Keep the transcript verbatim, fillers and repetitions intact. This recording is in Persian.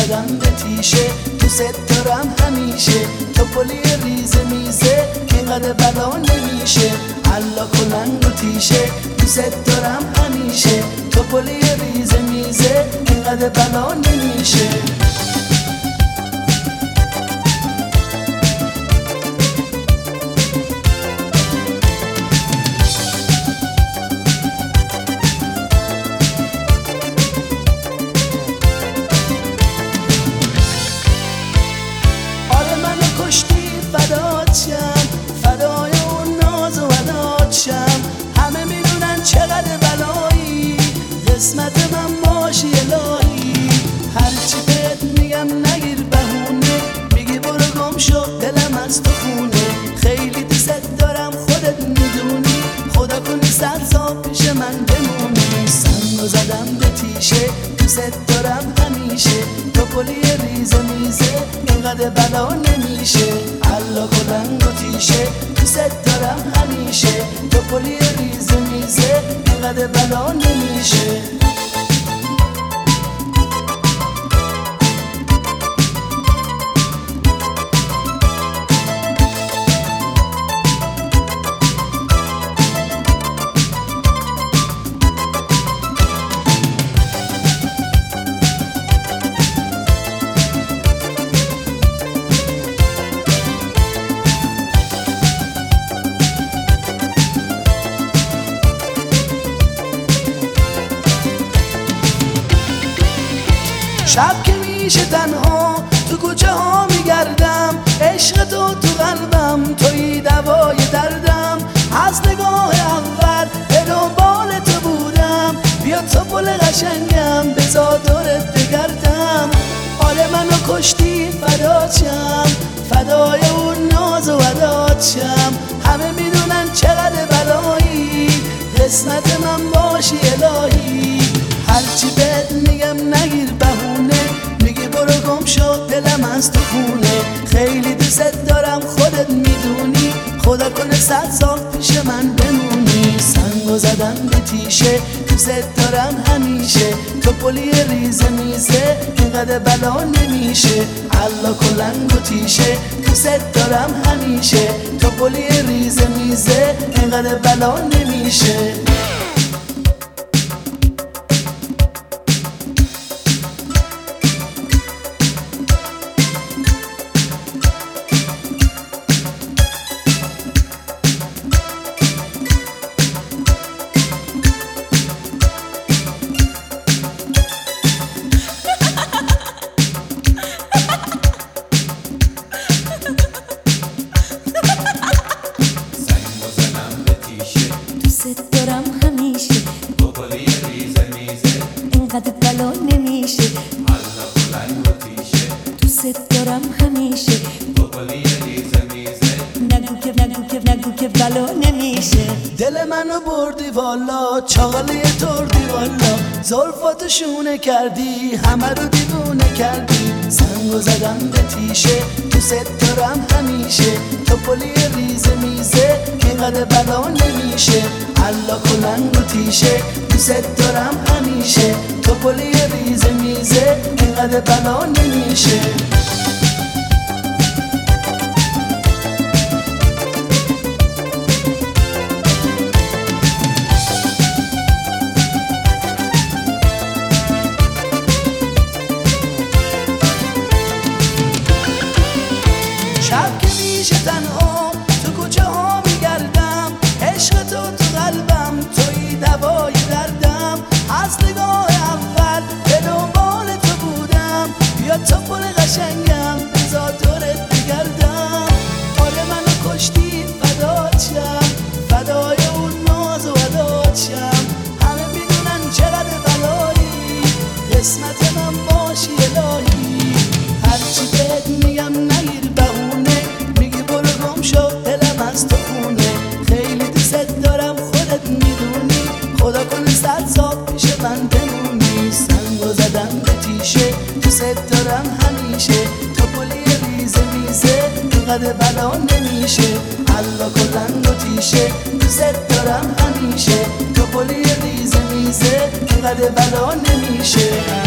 زدم به تیشه دوست دارم همیشه تو پلی ریز میزه اینقدر بلا نمیشه الله کلنگ و تیشه دوست دارم همیشه تو پلی ریز میزه اینقدر بلا نمیشه فدای اون ناز و وداد شم همه میدونن چقدر بلایی قسمت من باشی الهی هرچی بهت میگم نگیر بهونه میگی برو گم شو دلم از تو خونه خیلی دوست دارم خودت میدونی خدا کنی صد سال پیش من بمونی سنگو زدم به تیشه دوست دارم همیشه تو پلی ریز میزه اینقدر بلا نمیشه الله کلنگ و تیشه دوست دارم همیشه تو پلی ریز میزه اینقدر بلا نمیشه شب که میشه تنها تو کوچه ها میگردم عشق تو تو قلبم توی دوای دردم از نگاه اول به دنبال تو بودم بیا تو پل قشنگم بذار دورت بگردم حال منو کشتی فدات شم فدای اون ناز و ودات شم همه میدونن چقدر بلایی قسمت من باشی الهی هرچی بهت میگم نگیر بهونه میگی برو گم شو دلم از تو خونه خیلی دوست دارم خودت میدونی خدا کنه صد سال پیش من بمونی سنگو زدم به تیشه دوست دارم همیشه تو پلی ریز میزه اینقدر بلا نمیشه الله کلنگ و تیشه دوست دارم همیشه تو پلی ریز میزه اینقدر بلا نمیشه دوست دارم همیشه تو پلی ریز میزه اینقدر بلا نمیشه الله کلنگ و تیشه دوست دارم همیشه تو پلی ریز میزه نگو که نگو که نگو که بلا نمیشه دل منو بردی والا چاقاله تردی والا زلفاتو شونه کردی همه رو دیوونه کردی سنگو زدم به تیشه دوست دارم همیشه تو پلی ریز میزه اینقدر بلا نمیشه الله کلنگ و تیشه دوست دارم همیشه تو پلی ریز میزه اینقدر بلا نمیشه شب که میشه تنها تو کوچه ها میگردم عشق تو تو قلبم توی دوای دردم از نگاه اول به دنبال تو بودم بیا تو پل قشنگم بذار دورت بگردم حال منو کشتی فدات شم فدای اون ناز و ودات شم همه میدونن چقدر بلایی قسمت من باشی الهی هرچی بهت میگم نگیر بهونه میگی برو گم شو دلم از تو خونه خیلی دوست دارم خودت میدونی خدا کنه صد سال پیش من بمونی سنگو زدم به تیشه دوست دارم همیشه تو پلی ریز میزه اینقدر بلا نمیشه الله کلنگ و تیشه دوست دارم همیشه تو پلی ریز میزه اینقدر بلا نمیشه